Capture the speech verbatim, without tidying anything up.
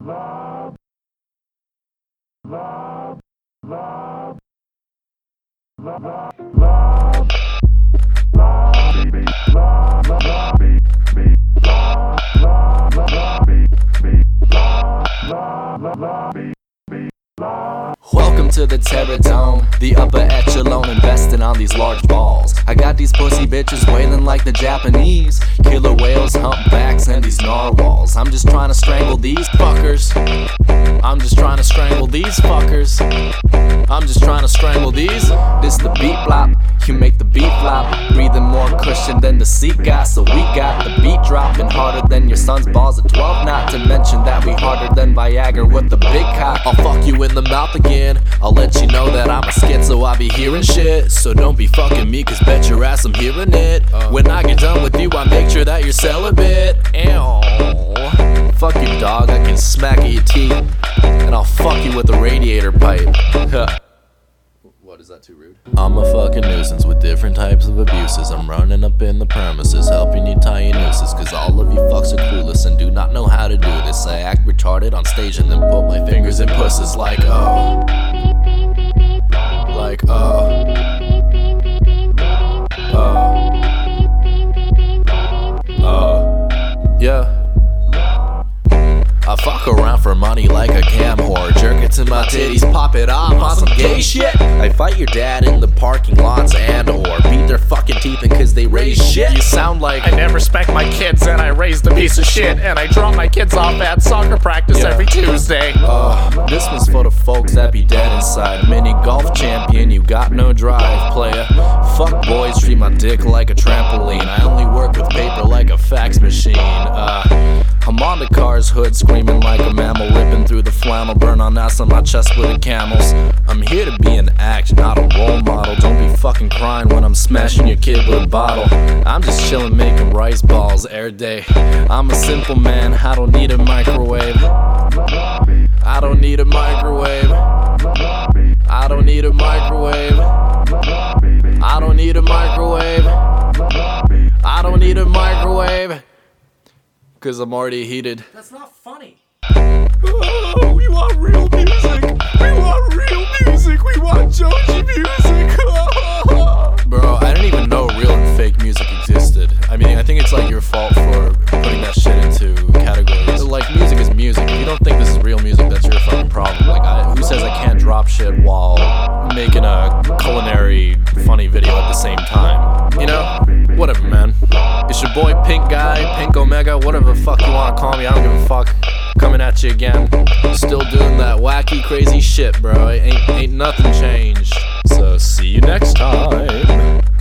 love, love, love, love, love, love, baby, love, love, baby, love, love, love, baby, love, love, love, baby, love. Welcome to the Terror Dome, the upper echelon investing on these large balls. I got these pussy bitches wailing like the Japanese, killer whales, humpbacks, and these narwhals. I'm just trying to strangle these fuckers. I'm just trying to strangle these fuckers. I'm just trying to strangle these. This the beat flop, you make the beat flop. Breathing more cushion than the seat got, so we got the beat dropping harder than your son's balls at twelve. Not to mention that we harder than Viagra with the big cock. I'll fuck you in the mouth again. I'll let you know that I'm a schizo, I be hearing shit. So don't be fucking me, cause bet your ass I'm hearing it. When I get done with you, I make sure that you're celibate. Ew. Fuck you, dog, I can smack at your teeth. And I'll fuck you with a radiator pipe. What, is that too rude? I'm a fucking nuisance with different types of abuses. I'm running up in the premises, helping you tie your nooses. Cause all of you fucks are clueless and do not know how to do this. I act retarded on stage and then put my fingers in pussies like oh. Like oh. Oh. Oh. Yeah. I fuck around for money like a cam whore. Jerk it to my titties, pop it off on some gay shit. I fight your dad in the parking lots and or beat their fucking teeth in cause they raise shit. You sound like I never spank my kids and I raised a piece of shit. And I drop my kids off at soccer practice Yeah. every Tuesday. Uh, this one's for the folks that be dead inside. Mini golf champion, you got no drive, player. Fuck boys, treat my dick like a trampoline. I only work with paper like a fax machine. Uh, I'm on the car's hood, screaming like a mammal, ripping through the flannel, burn on ass on my chest with the camels. I'm here to be an act, not a role model. Don't be fucking crying when I'm smashing your kid with a bottle. I'm just chillin' making rice balls every day. I'm a simple man, I don't need a microwave. I don't need a microwave. I don't need a microwave. I don't need a microwave. I don't need a microwave. Cause I'm already heated. That's not funny. Oh, we want real music. We want real music. We want Joji music. Bro, I didn't even know real and fake music existed. I mean, I think it's like your fault for putting that shit into categories. Like, music is music. If you don't think this is real music, that's your fucking problem. Like, I, who says I can't drop shit while making a culinary funny video at the same time? You know? Whatever, man. It's your boy Pink Guy, Pink Omega, whatever the fuck you wanna call me. I don't give a fuck. Coming at you again. Still doing that wacky, crazy shit, bro. Ain't, ain't nothing changed. So, see you next time.